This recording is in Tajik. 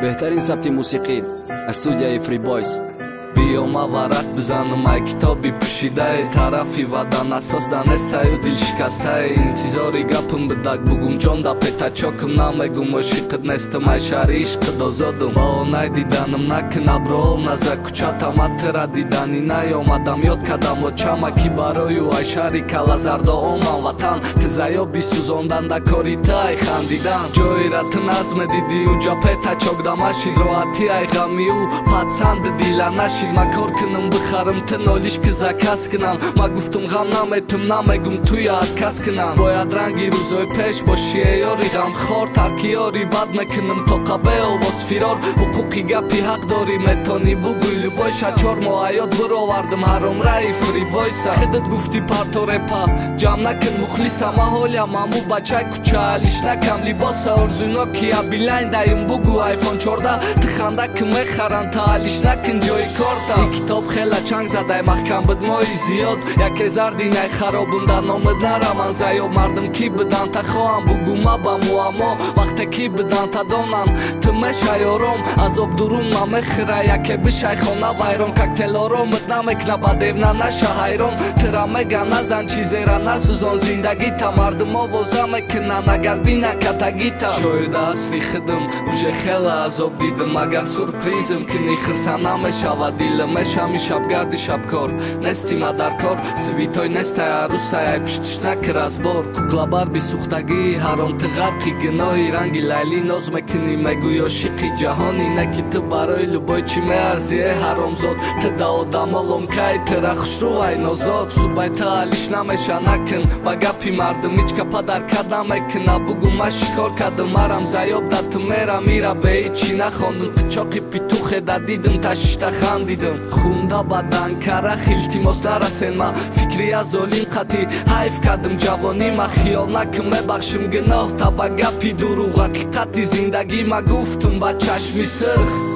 بهترین سبک موسیقی از استودیوی فری بویز. بیام ورق بزنم ای کتابی پوشیده طرفی ودن اساس دانسته و دل شکسته انتظاری گپم بدک بگم جان دا پتا چاکم نمیگم عاشقت نیستم ای شهر عشق دازادم با ندیدنم نکن ابرو نزه کوچاتم ترا دیدنی نیامدم یاد کردم و چمکی برای ای شهری کلا زردا آمن وطن تزایا بی سوزاندن دا کاری تای خندیدن جایی را تنظم دیدی اونجا پتا چاک دمشید راحتی ای غمی و پسند دیل نشید ما کار کنم بخرم تنالیش که زکس کنم ما گفتم غم نمیتم نمیگم توی یاد کس کنم باید رنگی روزای پیش باشی یاری غم خار ترکی یاری بد میکنم تا قبه و باز فرار حقوقی گپی حق داری میتانی بگویلی باش چار ماه یاد براوردم حرام رای فری بویز خودت گفتی پرتا رپا جمع نکن مخلصم حالیم امو بچه کوچه علیش نکم لباس ارزونا کیا بیلین دایم بگو آیفون 14 تخنده که میخرن تا علیش نکن جای کارتا این کتاب خیلی چنگ زده محکم بد مایی زیاد یک هزار دینه خرابم در نامد نرم من زیاد مردم کی بدن تا خواهم بگو ما با اما وقتی کی بدن تا دانن تمش یارم از آب درون ما مخره یکی بشه خونه ویران ککتلا رو مد نمیکنه با دیونا نشه حیران ترا میگن نزن چیزی را نسوزان زندگی تا مردم آوازه میکنن اگر بینه کتگی تا شاید اصری خدم اوشه خیلی از آب دیدم اگر سورپریزم که نیخرسه نمیشه و دیلمش همی شب گردی شب کار نستی ما در کار سویتای نسته عروسه ای پشتش نکر از بار کوکلا بر بی سوختگی حرام تغرقی گناهی رنگی لیلی ناز میکنی میگوی عاشقی جهانی نکی تو برای لبای چی میارزیه حرام زاد تدا آدم آلوم که ترا خوش رو ای نازاد صبح تا علیش نمیشه نکن با گپی مردم هیچ که پدر کرد نمیکنه بگو ما شکار کردم مرم زیاب دت میرم میره به هیچی نخواندم قچاقی پیتوخه دا دیدم تشتا خندیدم خونده بدن کره خیلتی ماست نرسین ما فکری از ظالم قطی حیف کردم جوانی ما خیال نکن میبخشم گناه تا با گپی دروغ حقیقتی زندگی ما گفتم با چشمی سرخ